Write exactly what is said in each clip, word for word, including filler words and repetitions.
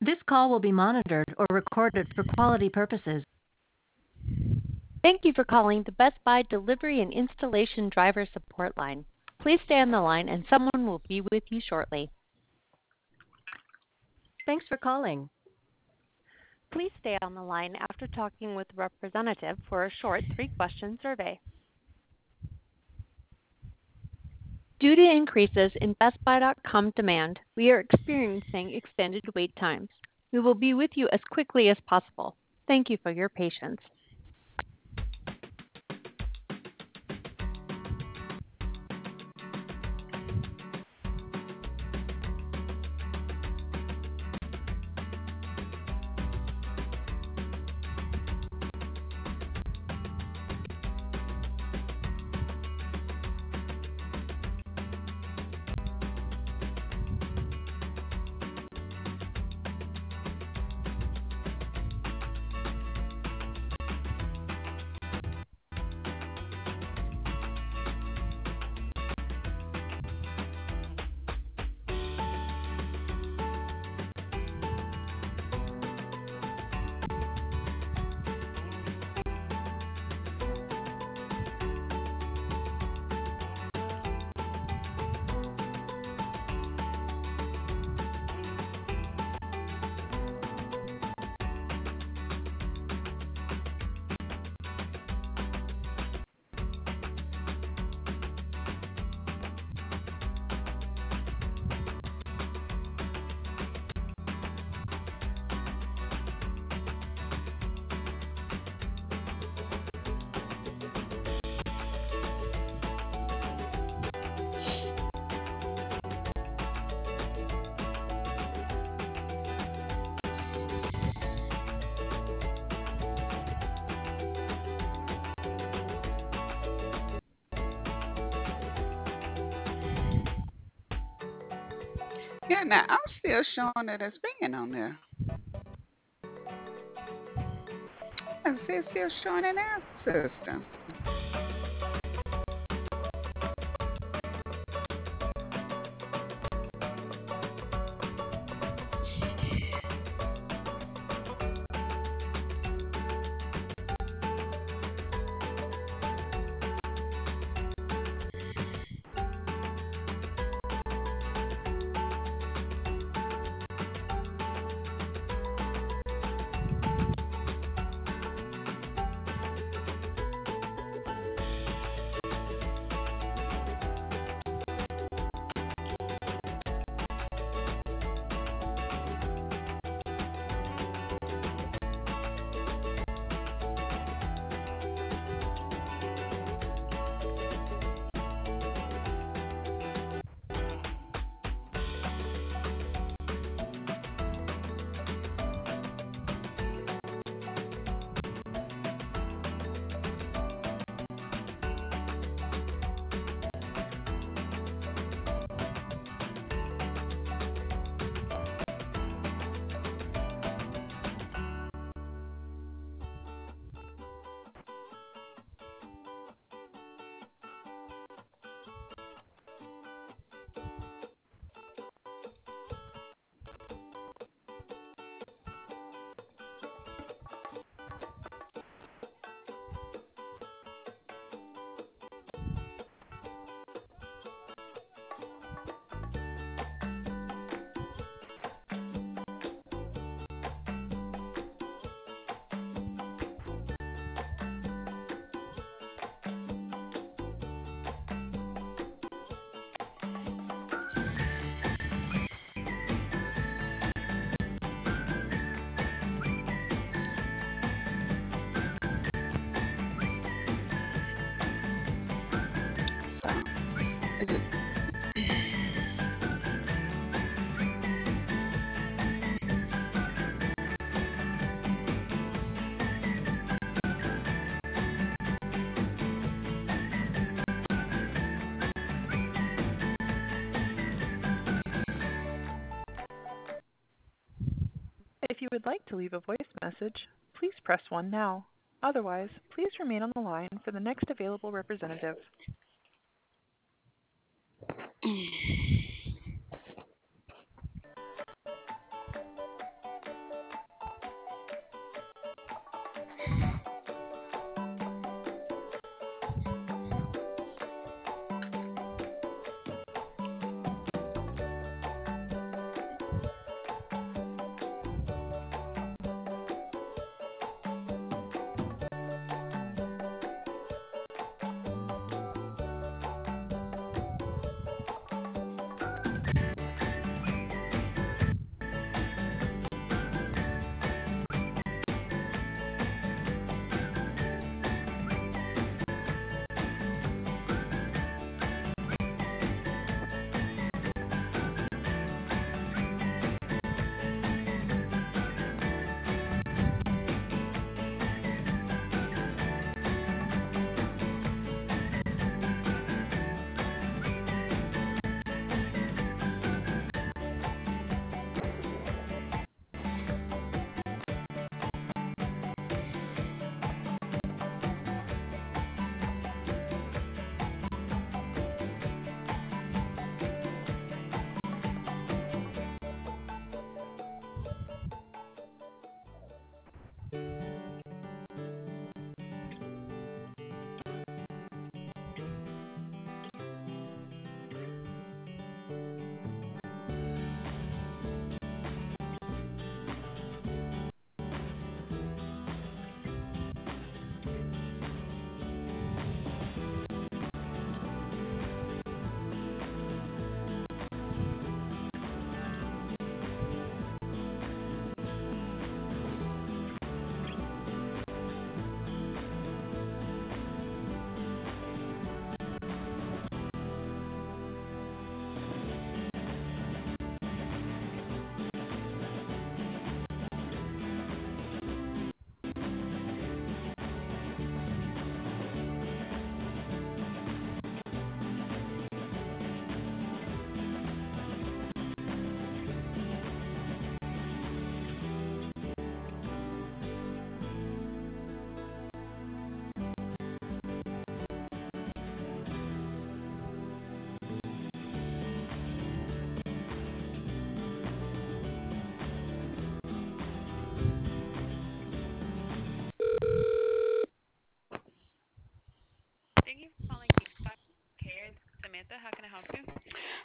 This call will be monitored or recorded for quality purposes. Thank you for calling the Best Buy Delivery and Installation Driver Support Line. Please stay on the line and someone will be with you shortly. Thanks for calling. Please stay on the line after talking with a representative for a short three-question survey. Due to increases in Best Buy dot com demand, we are experiencing extended wait times. We will be with you as quickly as possible. Thank you for your patience. Yeah, now I'm still showing it as being on there. I see it's still showing in our system. So, is it? If you would like to leave a voice message, please press one now. Otherwise, please remain on the line for the next available representative.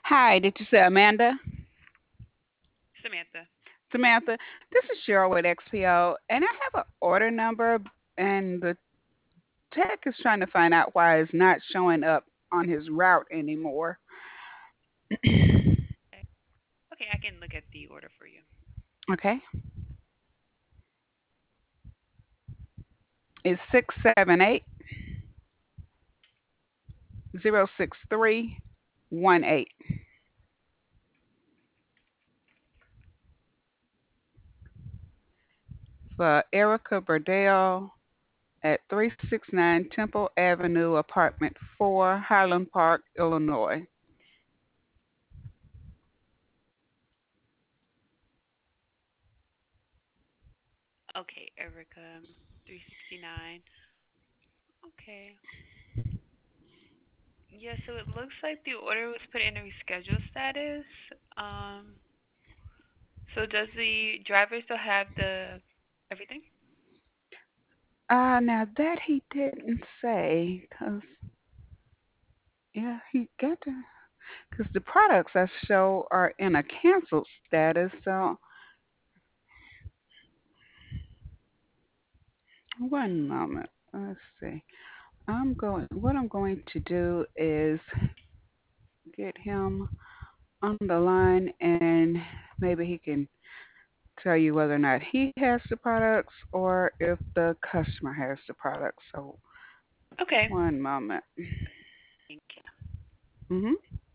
Hi, did you say Amanda? Samantha. Samantha, this is Cheryl with X P O, and I have an order number, and the tech is trying to find out why it's not showing up on his route anymore. Okay, okay, I can look at the order for you. Okay. It's six seven eight zero six three one eight for Erica Burdell at three sixty-nine Temple Avenue, Apartment four, Highland Park, Illinois. Okay, Erica, three sixty-nine. Okay. Yeah, so it looks like the order was put in a reschedule status. Um, so does the driver still have the everything? Uh, now that he didn't say, because, yeah, he got to, because the products I show are in a canceled status, so one moment. Let's see. I'm going, what I'm going to do is get him on the line and maybe he can tell you whether or not he has the products or if the customer has the products. So Okay. one moment. Thank you. Mhm.